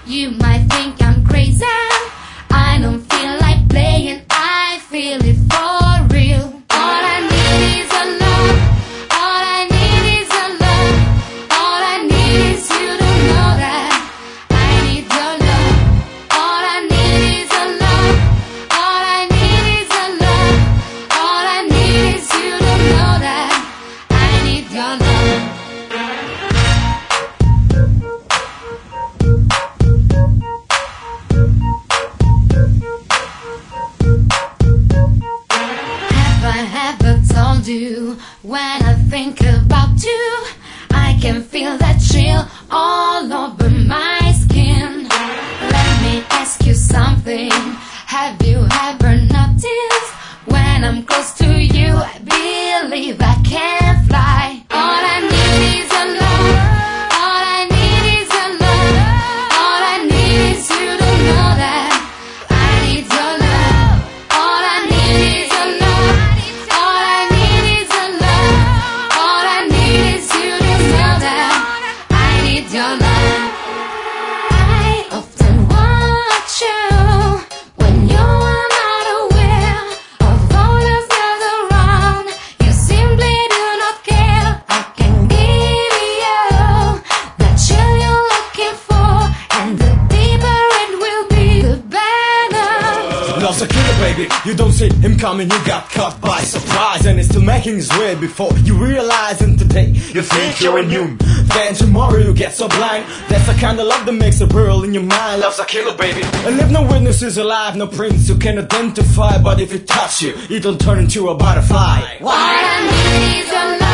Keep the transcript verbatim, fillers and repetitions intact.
You might think I'm crazy. I don't feel like playing, I feel it for real. All I need is a love. All I need is a love. All I need is you to know that I need your love. All I need is a love. All I need is a love. All I need is you to know that I need your love. Do. When I think about you, I can feel that chill all over my skin. Let me ask you something. Have you ever noticed when I'm close to you, I believe I can fly? All I need is a love. All I need is a love. All I need is you to know that I need your love. All I need is a love. Your love. I often watch you when you're not aware of all that's gathered around. You simply do not care. I can give you the chill you're looking for, and the deeper it will be, the better. Love's a killer, baby. You don't see him coming, you got caught by surprise, and it's still making his way before you realize. And today you think you're immune, then tomorrow you get so blind. That's the kind of love that makes a pearl in your mind. Love's a killer, baby. And if no witnesses alive, no prince you can identify, but if it touch you, it'll turn into a butterfly. All I need is a love.